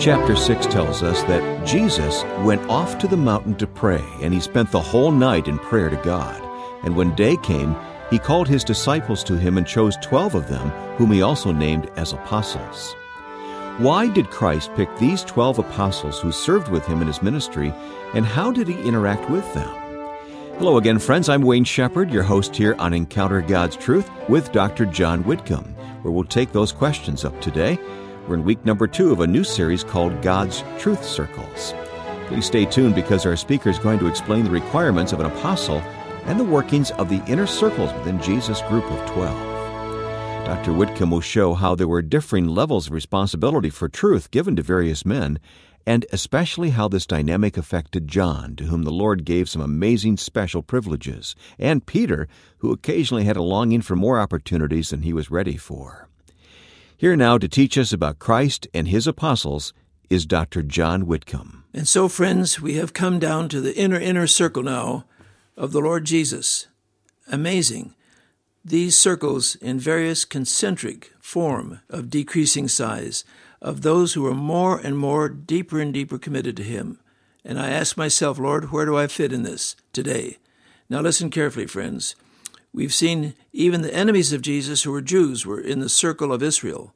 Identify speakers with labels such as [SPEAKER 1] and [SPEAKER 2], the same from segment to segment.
[SPEAKER 1] Chapter 6 tells us that Jesus went off to the mountain to pray, and he spent the whole night in prayer to God. And when day came, he called his disciples to him and chose 12 of them, whom he also named as apostles. Why did Christ pick these 12 apostles who served with him in his ministry, and how did he interact with them? Hello again, friends. I'm Wayne Shepherd, your host here on Encounter God's Truth with Dr. John Whitcomb, where we'll take those questions up today. We're in week number 2 of a new series called God's Truth Circles. Please stay tuned because our speaker is going to explain the requirements of an apostle and the workings of the inner circles within Jesus' group of 12. Dr. Whitcomb will show how there were differing levels of responsibility for truth given to various men, and especially how this dynamic affected John, to whom the Lord gave some amazing special privileges, and Peter, who occasionally had a longing for more opportunities than he was ready for. Here now to teach us about Christ and his apostles is Dr. John Whitcomb.
[SPEAKER 2] And so, friends, we have come down to the inner circle now of the Lord Jesus. Amazing. These circles in various concentric form of decreasing size of those who are more and more deeper and deeper committed to him. And I ask myself, Lord, where do I fit in this today? Now listen carefully, friends. We've seen even the enemies of Jesus who were Jews were in the circle of Israel.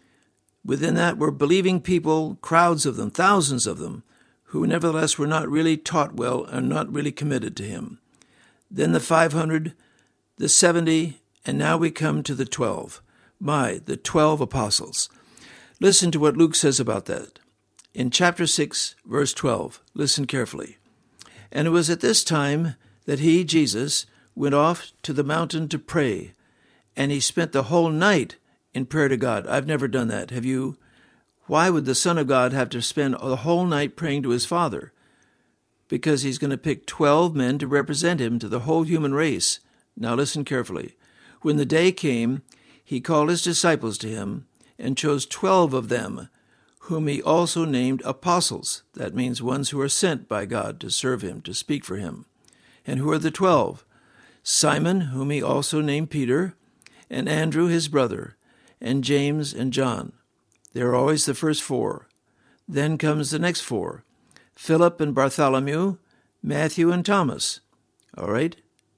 [SPEAKER 2] Within that were believing people, crowds of them, thousands of them, who nevertheless were not really taught well and not really committed to him. Then the 500, the 70, and now we come to the 12. The 12 apostles. Listen to what Luke says about that. In chapter 6, verse 12, listen carefully. And it was at this time that he, Jesus, went off to the mountain to pray, and he spent the whole night in prayer to God. I've never done that. Have you? Why would the Son of God have to spend the whole night praying to his Father? Because he's going to pick 12 men to represent him to the whole human race. Now listen carefully. When the day came, he called his disciples to him and chose 12 of them, whom he also named apostles. That means ones who are sent by God to serve him, to speak for him. And who are the 12? Simon, whom he also named Peter, and Andrew his brother, and James and John. They're always the first 4. Then comes the next 4. Philip and Bartholomew, Matthew and Thomas. All right?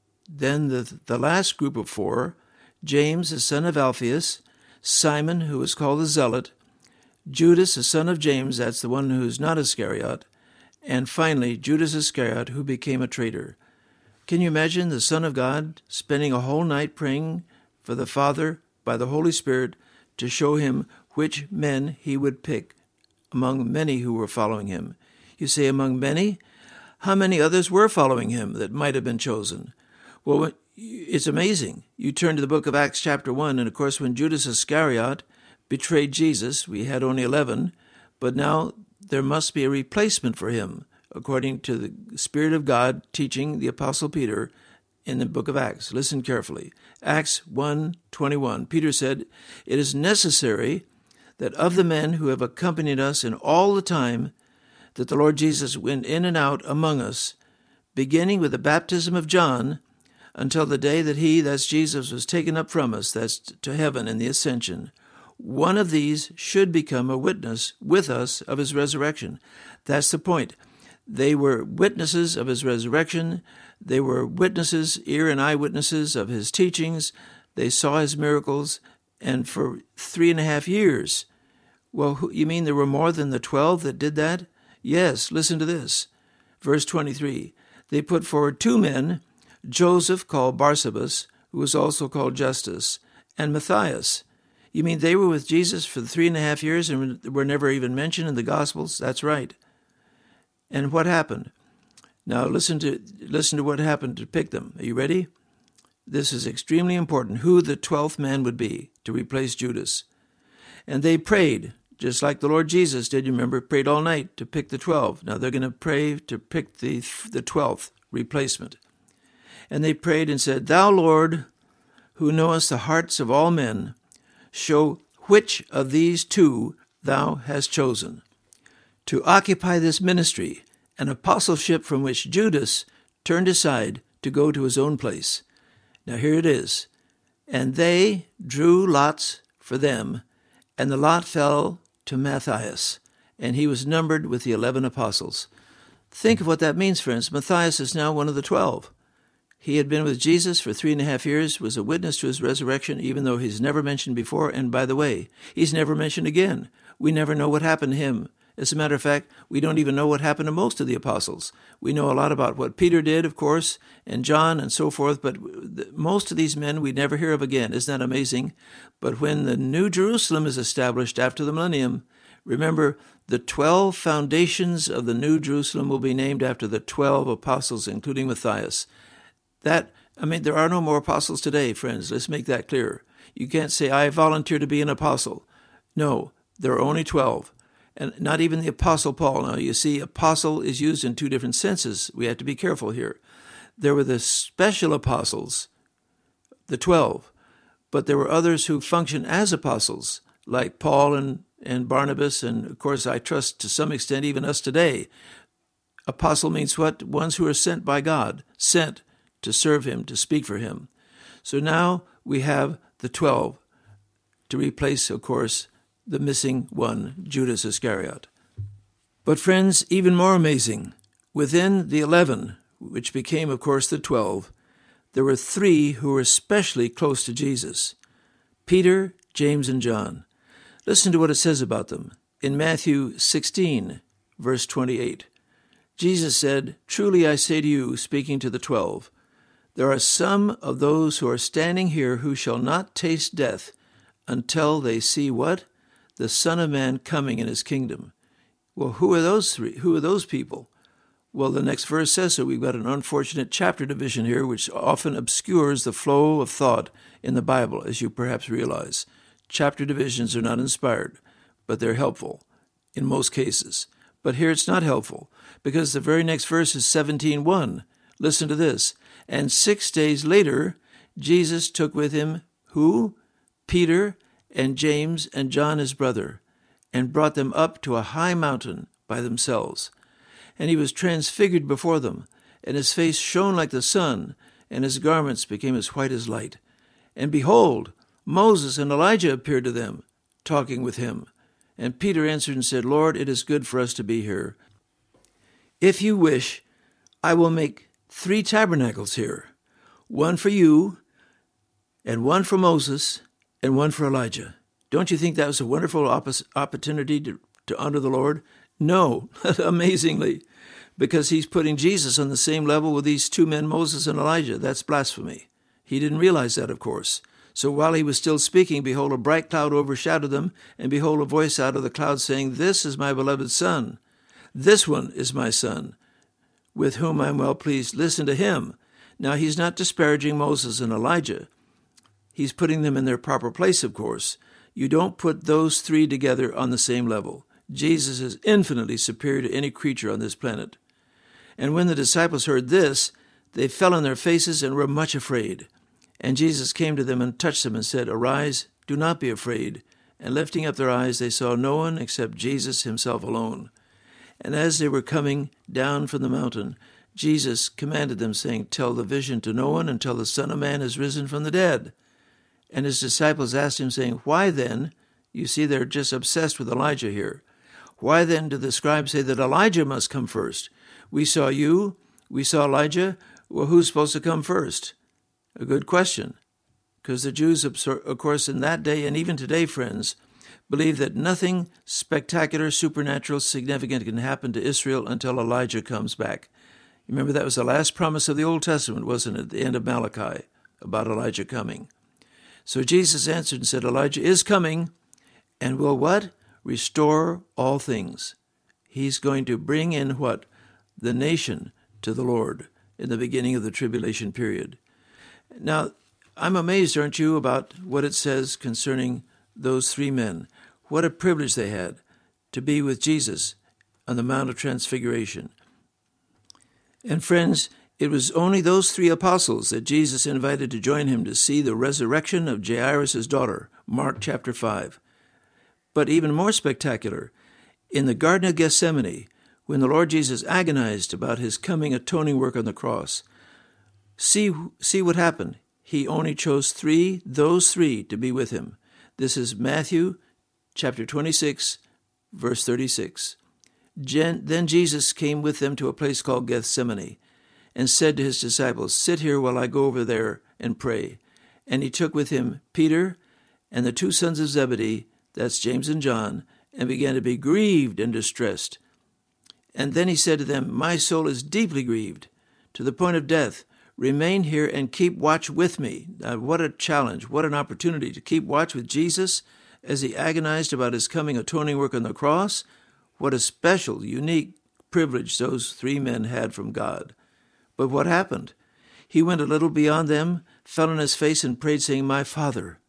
[SPEAKER 2] Then the last group of 4, James the son of Alphaeus, Simon, who is called the Zealot, Judas the son of James, that's the one who's not Iscariot, and finally Judas Iscariot, who became a traitor. Can you imagine the Son of God spending a whole night praying for the Father by the Holy Spirit to show him which men he would pick among many who were following him? You say, among many? How many others were following him that might have been chosen? Well, it's amazing. You turn to the book of Acts chapter 1, and of course when Judas Iscariot betrayed Jesus, we had only 11, but now there must be a replacement for him, according to the Spirit of God teaching the Apostle Peter in the book of Acts. Listen carefully. Acts 1:21. Peter said, "It is necessary that of the men who have accompanied us in all the time that the Lord Jesus went in and out among us, beginning with the baptism of John, until the day that he, that's Jesus, was taken up from us, that's to heaven in the ascension, one of these should become a witness with us of his resurrection." That's the point. They were witnesses of his resurrection. They were witnesses, ear and eyewitnesses of his teachings. They saw his miracles, and for 3.5 years. Well, you mean there were more than the 12 that did that? Yes, listen to this. Verse 23. They put forward 2 men, Joseph, called Barsabas, who was also called Justus, and Matthias. You mean they were with Jesus for 3.5 years and were never even mentioned in the Gospels? That's right. And what happened? Now listen to what happened to pick them. Are you ready? This is extremely important, who the 12th man would be to replace Judas. And they prayed, just like the Lord Jesus did, you remember, prayed all night to pick the 12. Now they're going to pray to pick the 12th replacement. And they prayed and said, "Thou, Lord, who knowest the hearts of all men, show which of these 2 thou hast chosen to occupy this ministry, an apostleship from which Judas turned aside to go to his own place." Now here it is. And they drew lots for them, and the lot fell to Matthias, and he was numbered with the 11 apostles. Think of what that means, friends. Matthias is now one of the 12. He had been with Jesus for 3.5 years, was a witness to his resurrection, even though he's never mentioned before. And by the way, he's never mentioned again. We never know what happened to him. As a matter of fact, we don't even know what happened to most of the apostles. We know a lot about what Peter did, of course, and John and so forth, but most of these men we never hear of again. Isn't that amazing? But when the New Jerusalem is established after the millennium, remember, the 12 foundations of the New Jerusalem will be named after the 12 apostles, including Matthias. There are no more apostles today, friends. Let's make that clear. You can't say, I volunteer to be an apostle. No, there are only 12. And not even the Apostle Paul. Now, you see, apostle is used in two different senses. We have to be careful here. There were the special apostles, the 12, but there were others who functioned as apostles, like Paul and Barnabas, and of course, I trust to some extent even us today. Apostle means what? Ones who are sent by God, sent to serve him, to speak for him. So now we have the 12 to replace, of course, the missing one, Judas Iscariot. But friends, even more amazing, within the 11, which became, of course, the 12, there were 3 who were especially close to Jesus: Peter, James, and John. Listen to what it says about them. In Matthew 16, verse 28, Jesus said, "Truly I say to you," speaking to the 12, "there are some of those who are standing here who shall not taste death until they see" what? "The Son of Man coming in his kingdom." Well, who are those 3? Who are those people? Well, the next verse says so. We've got an unfortunate chapter division here, which often obscures the flow of thought in the Bible, as you perhaps realize. Chapter divisions are not inspired, but they're helpful in most cases. But here it's not helpful, because the very next verse is 17:1. Listen to this. "And 6 days later, Jesus took with him" who? "Peter and James and John his brother, and brought them up to a high mountain by themselves. And he was transfigured before them, and his face shone like the sun, and his garments became as white as light. And behold, Moses and Elijah appeared to them, talking with him. And Peter answered and said, Lord, it is good for us to be here. If you wish, I will make 3 tabernacles here, one for you, and one for Moses, and one for Elijah. Don't you think that was a wonderful opportunity to honor the Lord? No, amazingly, because he's putting Jesus on the same level with these 2 men, Moses and Elijah. That's blasphemy. He didn't realize that, of course. So while he was still speaking, behold, a bright cloud overshadowed them, and behold, a voice out of the cloud saying, This is my beloved Son. This one is my Son, with whom I am well pleased. Listen to him. Now, he's not disparaging Moses and Elijah. He's putting them in their proper place, of course. You don't put those 3 together on the same level. Jesus is infinitely superior to any creature on this planet. And when the disciples heard this, they fell on their faces and were much afraid. And Jesus came to them and touched them and said, Arise, do not be afraid. And lifting up their eyes, they saw no one except Jesus himself alone. And as they were coming down from the mountain, Jesus commanded them, saying, Tell the vision to no one until the Son of Man is risen from the dead. And his disciples asked him, saying, Why then? You see, they're just obsessed with Elijah here. Why then do the scribes say that Elijah must come first? We saw you, we saw Elijah. Well, who's supposed to come first? A good question. Because the Jews, of course, in that day and even today, friends, believe that nothing spectacular, supernatural, significant can happen to Israel until Elijah comes back. Remember, that was the last promise of the Old Testament, wasn't it, at the end of Malachi, about Elijah coming. So Jesus answered and said, Elijah is coming and will what? Restore all things. He's going to bring in what? The nation to the Lord in the beginning of the tribulation period. Now, I'm amazed, aren't you, about what it says concerning those 3 men. What a privilege they had to be with Jesus on the Mount of Transfiguration. And friends, it was only those 3 apostles that Jesus invited to join him to see the resurrection of Jairus' daughter, Mark chapter 5. But even more spectacular, in the Garden of Gethsemane, when the Lord Jesus agonized about his coming atoning work on the cross, see what happened. He only chose those 3 to be with him. This is Matthew chapter 26, verse 36. Then Jesus came with them to a place called Gethsemane, and said to his disciples, "Sit here while I go over there and pray." And he took with him Peter and the two sons of Zebedee, that's James and John, and began to be grieved and distressed. And then he said to them, "My soul is deeply grieved, to the point of death. Remain here and keep watch with me." Now, what a challenge, what an opportunity to keep watch with Jesus as he agonized about his coming atoning work on the cross. What a special, unique privilege those three men had from God. But what happened? He went a little beyond them, fell on his face and prayed, saying, "My Father,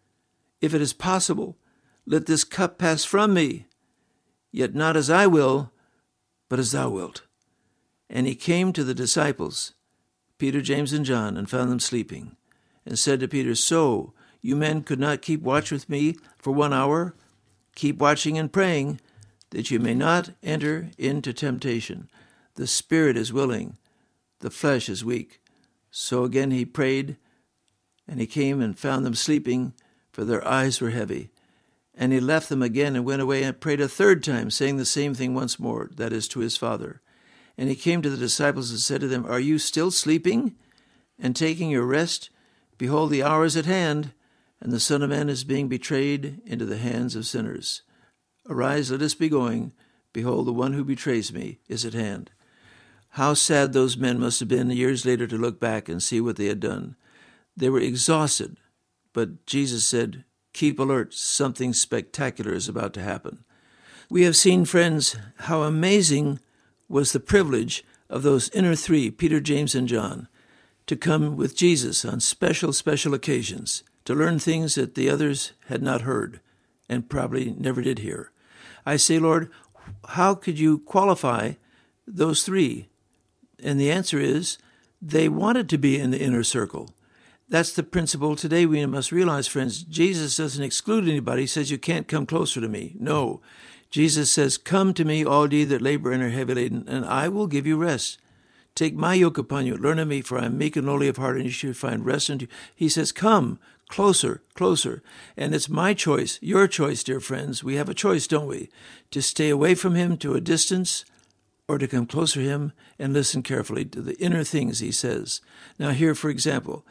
[SPEAKER 2] if it is possible, let this cup pass from me. Yet not as I will, but as thou wilt." And he came to the disciples, Peter, James, and John, and found them sleeping, and said to Peter, "So you men could not keep watch with me for 1 hour? Keep watching and praying, that you may not enter into temptation. The spirit is willing, the flesh is weak." So again he prayed, and he came and found them sleeping, for their eyes were heavy. And he left them again and went away and prayed a third time, saying the same thing once more, that is, to his Father. And he came to the disciples and said to them, "Are you still sleeping and taking your rest? Behold, the hour is at hand, and the Son of Man is being betrayed into the hands of sinners. Arise, let us be going. Behold, the one who betrays me is at hand." How sad those men must have been years later to look back and see what they had done. They were exhausted, but Jesus said, "Keep alert, something spectacular is about to happen." We have seen, friends, how amazing was the privilege of those inner three, Peter, James, and John, to come with Jesus on special occasions, to learn things that the others had not heard and probably never did hear. I say, Lord, how could you qualify those three? And the answer is, they wanted to be in the inner circle. That's the principle today we must realize, friends. Jesus doesn't exclude anybody. He says, "You can't come closer to me." No. Jesus says, "Come to me, all ye that labor and are heavy laden, and I will give you rest. Take my yoke upon you. Learn of me, for I am meek and lowly of heart, and you shall find rest unto you." He says, "Come closer, closer." And it's my choice, your choice, dear friends. We have a choice, don't we? To stay away from him to a distance, or to come closer to him and listen carefully to the inner things he says. Now here, for example,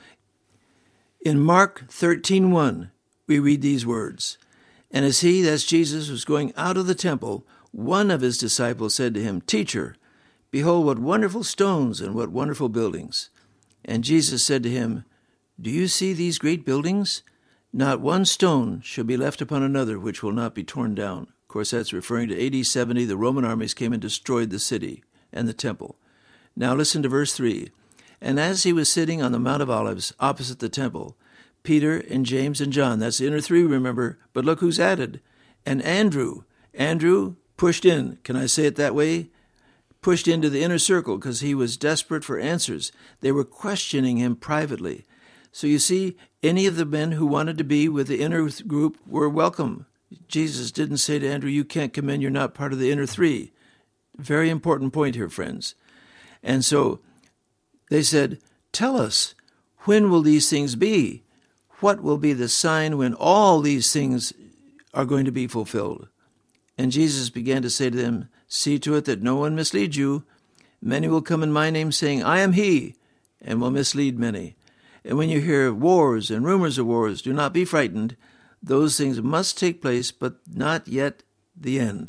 [SPEAKER 2] in Mark 13:1, we read these words, "And as he," that's Jesus, "was going out of the temple, one of his disciples said to him, 'Teacher, behold what wonderful stones and what wonderful buildings.' And Jesus said to him, 'Do you see these great buildings? Not one stone shall be left upon another which will not be torn down.'" Of course, that's referring to AD 70. The Roman armies came and destroyed the city and the temple. Now listen to verse 3. "And as he was sitting on the Mount of Olives opposite the temple, Peter and James and John," that's the inner three, remember, but look who's added, "and Andrew." Andrew pushed in. Can I say it that way? Pushed into the inner circle because he was desperate for answers. They were questioning him privately. So you see, any of the men who wanted to be with the inner group were welcome. Jesus didn't say to Andrew, "You can't come in, you're not part of the inner three." Very important point here, friends. And so they said, "Tell us, when will these things be? What will be the sign when all these things are going to be fulfilled?" And Jesus began to say to them, "See to it that no one misleads you. Many will come in my name, saying, 'I am he,' and will mislead many. And when you hear of wars and rumors of wars, do not be frightened. Those things must take place, but not yet the end."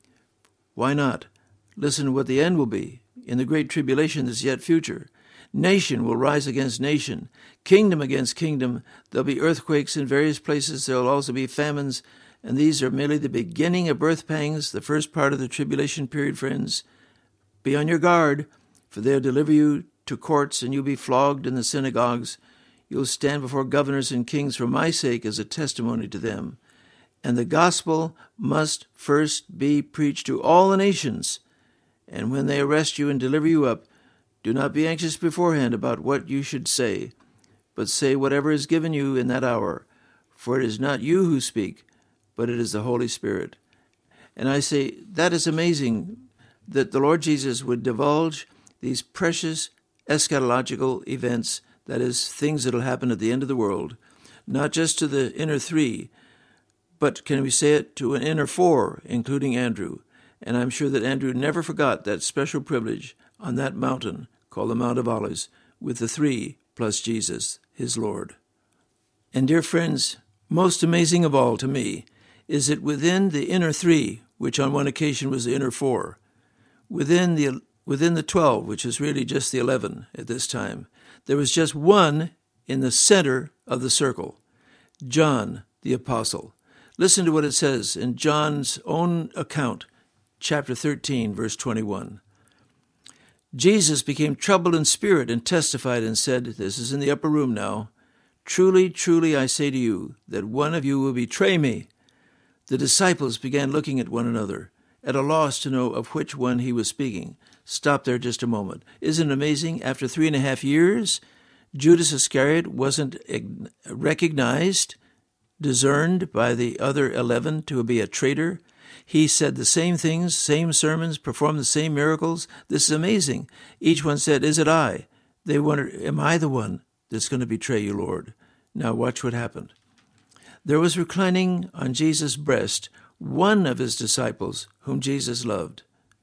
[SPEAKER 2] Why not? Listen to what the end will be. In the great tribulation that's yet future, nation will rise against nation, kingdom against kingdom. There'll be earthquakes in various places. There'll also be famines, and these are merely the beginning of birth pangs, the first part of the tribulation period, friends. Be on your guard, for they'll deliver you to courts, and you'll be flogged in the synagogues. You'll stand before governors and kings for my sake as a testimony to them. And the gospel must first be preached to all the nations. And when they arrest you and deliver you up, do not be anxious beforehand about what you should say, but say whatever is given you in that hour, for it is not you who speak, but it is the Holy Spirit." And I say, that is amazing that the Lord Jesus would divulge these precious eschatological events, that is, things that will happen at the end of the world, not just to the inner three, But can we say it to an inner four, including Andrew? And I'm sure that Andrew never forgot that special privilege on that mountain called the Mount of Olives with the three plus Jesus, his Lord. And dear friends, most amazing of all to me is that within the inner three, which on one occasion was the inner four, within the 12, which is really just the 11 at this time, there was just one in the center of the circle, John the Apostle. Listen to what it says in John's own account, chapter 13, verse 21. Jesus became troubled in spirit and testified and said, this is in the upper room now, truly, truly, I say to you, that one of you will betray me. The disciples began looking at one another, at a loss to know of which one he was speaking. Stop there just a moment. Isn't it amazing? After 3.5 years, Judas Iscariot wasn't recognized, discerned by the other 11 to be a traitor. He said the same things, same sermons, performed the same miracles. This is amazing. Each one said, is it I? They wondered, am I the one that's going to betray you, Lord? Now watch what happened. There was reclining on Jesus' breast one of his disciples whom Jesus loved.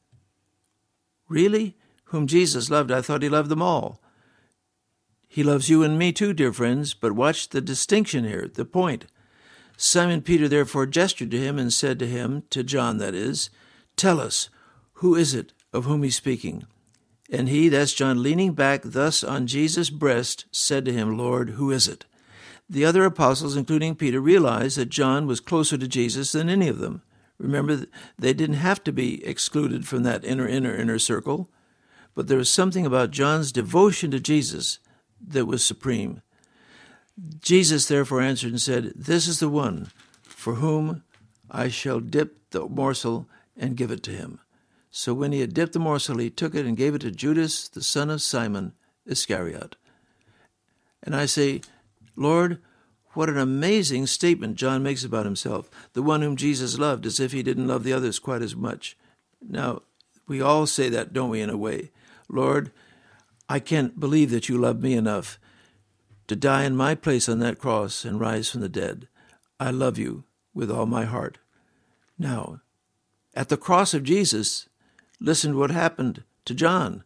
[SPEAKER 2] Really? Whom Jesus loved? I thought he loved them all. He loves you and me too, dear friends, but watch the distinction here, the point. Simon Peter therefore gestured to him and said to him, to John that is, tell us, who is it of whom he's speaking? And he, that's John, leaning back thus on Jesus' breast, said to him, Lord, who is it? The other apostles, including Peter, realized that John was closer to Jesus than any of them. Remember, they didn't have to be excluded from that inner circle, but there was something about John's devotion to Jesus that was supreme. Jesus therefore answered and said, this is the one for whom I shall dip the morsel and give it to him. So when he had dipped the morsel, he took it and gave it to Judas, the son of Simon Iscariot. And I say, Lord, what an amazing statement John makes about himself, the one whom Jesus loved, as if he didn't love the others quite as much. Now, we all say that, don't we, in a way? Lord, I can't believe that you love me enough to die in my place on that cross and rise from the dead. I love you with all my heart. Now, at the cross of Jesus, listen to what happened to John.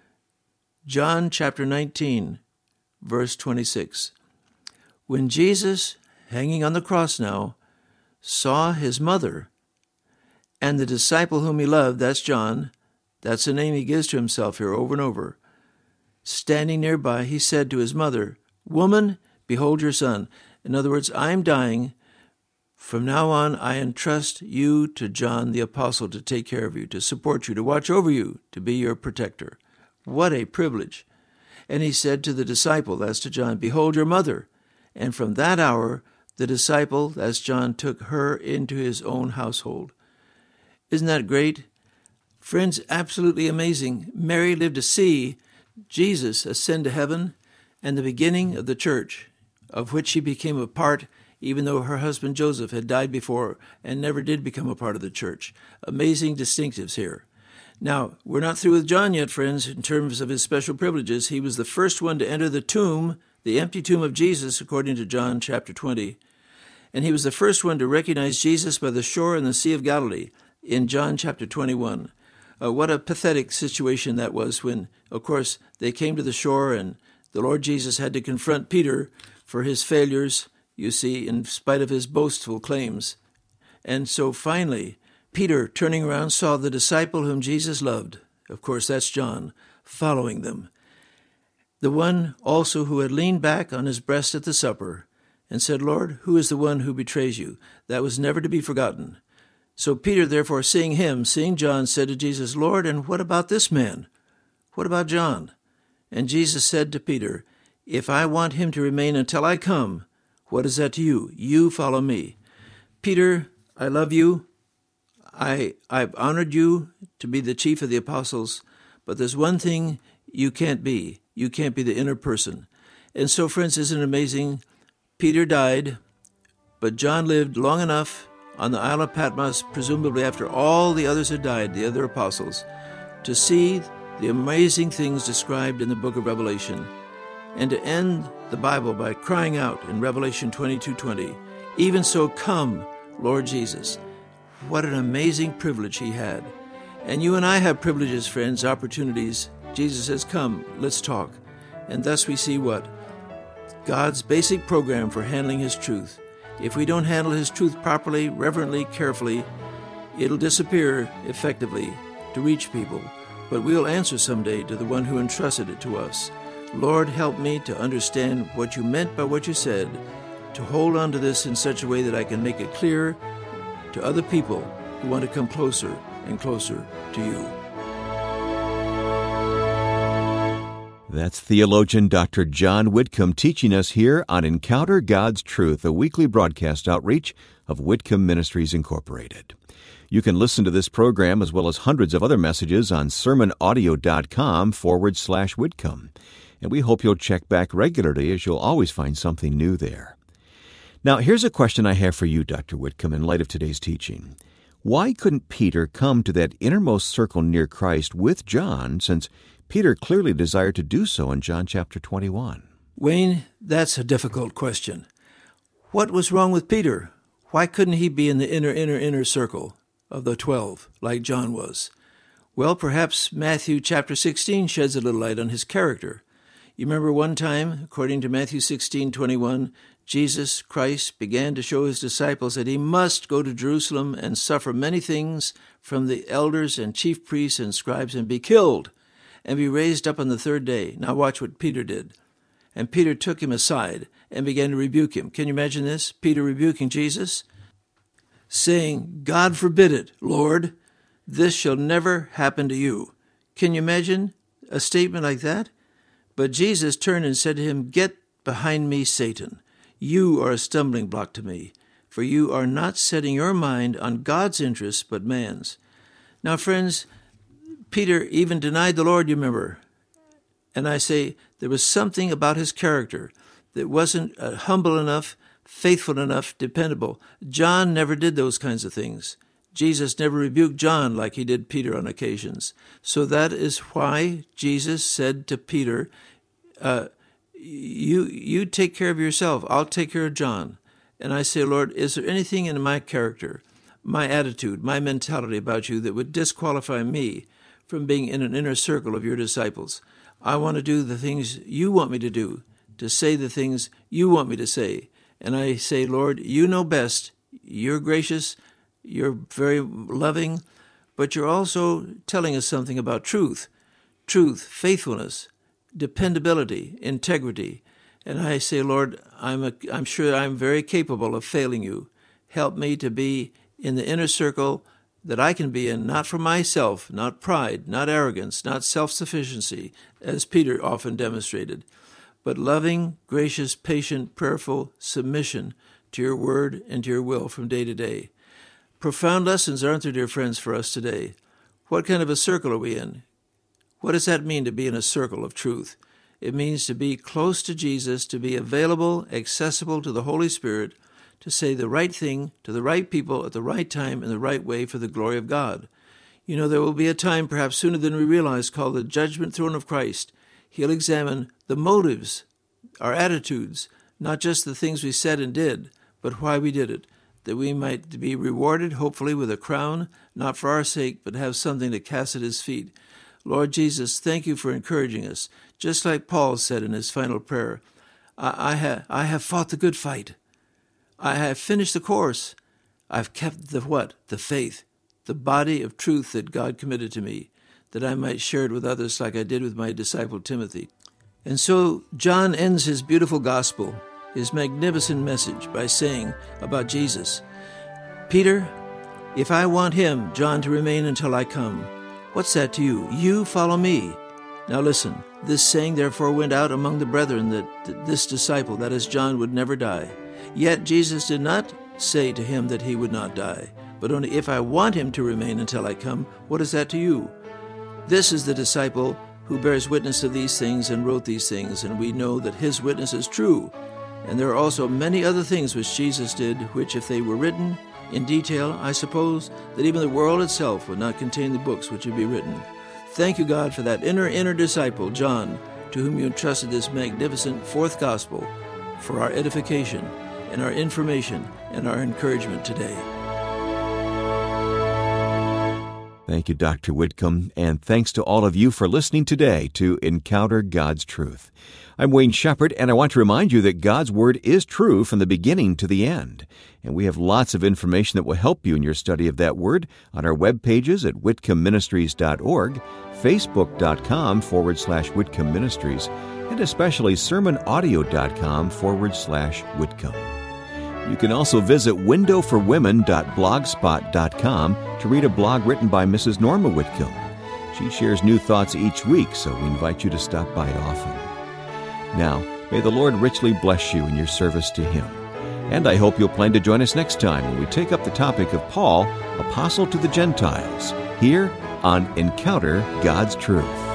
[SPEAKER 2] John chapter 19, verse 26. When Jesus, hanging on the cross now, saw his mother and the disciple whom he loved, that's John, that's the name he gives to himself here over and over, standing nearby, he said to his mother, Woman, behold your son. In other words, I'm dying. From now on, I entrust you to John the Apostle to take care of you, to support you, to watch over you, to be your protector. What a privilege. And he said to the disciple, that's to John, Behold your mother. And from that hour, the disciple, that's John, took her into his own household. Isn't that great? Friends, absolutely amazing. Mary lived to see Jesus ascend to heaven and the beginning of the church, of which she became a part, even though her husband Joseph had died before and never did become a part of the church. Amazing distinctives here. Now, we're not through with John yet, friends, in terms of his special privileges. He was the first one to enter the tomb, the empty tomb of Jesus, according to John chapter 20. And he was the first one to recognize Jesus by the shore in the Sea of Galilee in John chapter 21. What a pathetic situation that was when, of course, they came to the shore and the Lord Jesus had to confront Peter for his failures, you see, in spite of his boastful claims. And so finally, Peter, turning around, saw the disciple whom Jesus loved, of course that's John, following them. The one also who had leaned back on his breast at the supper and said, Lord, who is the one who betrays you? That was never to be forgotten. So Peter, therefore, seeing John, said to Jesus, Lord, and what about this man? What about John? And Jesus said to Peter, if I want him to remain until I come, what is that to you? You follow me. Peter, I love you. I've honored you to be the chief of the apostles, but there's one thing you can't be. You can't be the inner person. And so, friends, isn't it amazing? Peter died, but John lived long enough on the Isle of Patmos, presumably after all the others had died, the other apostles, to see the amazing things described in the book of Revelation, and to end the Bible by crying out in Revelation 22:20, even so come, Lord Jesus. What an amazing privilege he had. And you and I have privileges, friends, opportunities. Jesus says, come, let's talk. And thus we see what? God's basic program for handling his truth. If we don't handle his truth properly, reverently, carefully, it'll disappear effectively to reach people. But we'll answer someday to the one who entrusted it to us. Lord, help me to understand what you meant by what you said, to hold on to this in such a way that I can make it clear to other people who want to come closer and closer to you.
[SPEAKER 1] That's theologian Dr. John Whitcomb teaching us here on Encounter God's Truth, a weekly broadcast outreach of Whitcomb Ministries Incorporated. You can listen to this program as well as hundreds of other messages on sermonaudio.com/Whitcomb. And we hope you'll check back regularly, as you'll always find something new there. Now, here's a question I have for you, Dr. Whitcomb, in light of today's teaching. Why couldn't Peter come to that innermost circle near Christ with John, since Peter clearly desired to do so in John chapter 21?
[SPEAKER 2] Wayne, that's a difficult question. What was wrong with Peter? Why couldn't he be in the inner circle of the 12 like John was? Well, perhaps Matthew chapter 16 sheds a little light on his character. You remember one time, according to Matthew 16:21, Jesus Christ began to show his disciples that he must go to Jerusalem and suffer many things from the elders and chief priests and scribes and be killed and be raised up on the third day. Now watch what Peter did. And Peter took him aside and began to rebuke him. Can you imagine this? Peter rebuking Jesus, saying, God forbid it, Lord, this shall never happen to you. Can you imagine a statement like that? But Jesus turned and said to him, Get behind me, Satan. You are a stumbling block to me, for you are not setting your mind on God's interests, but man's. Now, friends, Peter even denied the Lord, you remember. And I say there was something about his character that wasn't humble enough, faithful enough, dependable. John never did those kinds of things. Jesus never rebuked John like he did Peter on occasions. So that is why Jesus said to Peter, you take care of yourself. I'll take care of John. And I say, Lord, is there anything in my character, my attitude, my mentality about you that would disqualify me from being in an inner circle of your disciples? I want to do the things you want me to do, to say the things you want me to say. And I say, Lord, you know best. You're gracious. You're very loving, but you're also telling us something about truth, faithfulness, dependability, integrity. And I say, Lord, I'm sure I'm very capable of failing you. Help me to be in the inner circle that I can be in, not for myself, not pride, not arrogance, not self-sufficiency, as Peter often demonstrated, but loving, gracious, patient, prayerful submission to your word and to your will from day to day. Profound lessons, aren't there, dear friends, for us today? What kind of a circle are we in? What does that mean to be in a circle of truth? It means to be close to Jesus, to be available, accessible to the Holy Spirit, to say the right thing to the right people at the right time in the right way for the glory of God. You know, there will be a time, perhaps sooner than we realize, called the judgment throne of Christ. He'll examine the motives, our attitudes, not just the things we said and did, but why we did it, that we might be rewarded, hopefully, with a crown, not for our sake, but have something to cast at his feet. Lord Jesus, thank you for encouraging us. Just like Paul said in his final prayer, I have fought the good fight. I have finished the course. I've kept the what? The faith, the body of truth that God committed to me, that I might share it with others like I did with my disciple Timothy. And so John ends his beautiful gospel, his magnificent message, by saying about Jesus, Peter, if I want him, John, to remain until I come, what's that to you? You follow me. Now listen, this saying therefore went out among the brethren that this disciple, that is John, would never die. Yet Jesus did not say to him that he would not die, but only if I want him to remain until I come, what is that to you? This is the disciple who bears witness of these things and wrote these things, and we know that his witness is true. And there are also many other things which Jesus did, which if they were written in detail, I suppose that even the world itself would not contain the books which would be written. Thank you, God, for that inner disciple, John, to whom you entrusted this magnificent fourth gospel for our edification and our information and our encouragement today.
[SPEAKER 1] Thank you, Dr. Whitcomb, and thanks to all of you for listening today to Encounter God's Truth. I'm Wayne Shepherd, and I want to remind you that God's Word is true from the beginning to the end. And we have lots of information that will help you in your study of that Word on our web pages at whitcombministries.org, facebook.com/Whitcomb Ministries, and especially sermonaudio.com/Whitcomb. You can also visit windowforwomen.blogspot.com to read a blog written by Mrs. Norma Whitcomb. She shares new thoughts each week, so we invite you to stop by often. Now, may the Lord richly bless you in your service to Him. And I hope you'll plan to join us next time when we take up the topic of Paul, Apostle to the Gentiles, here on Encounter God's Truth.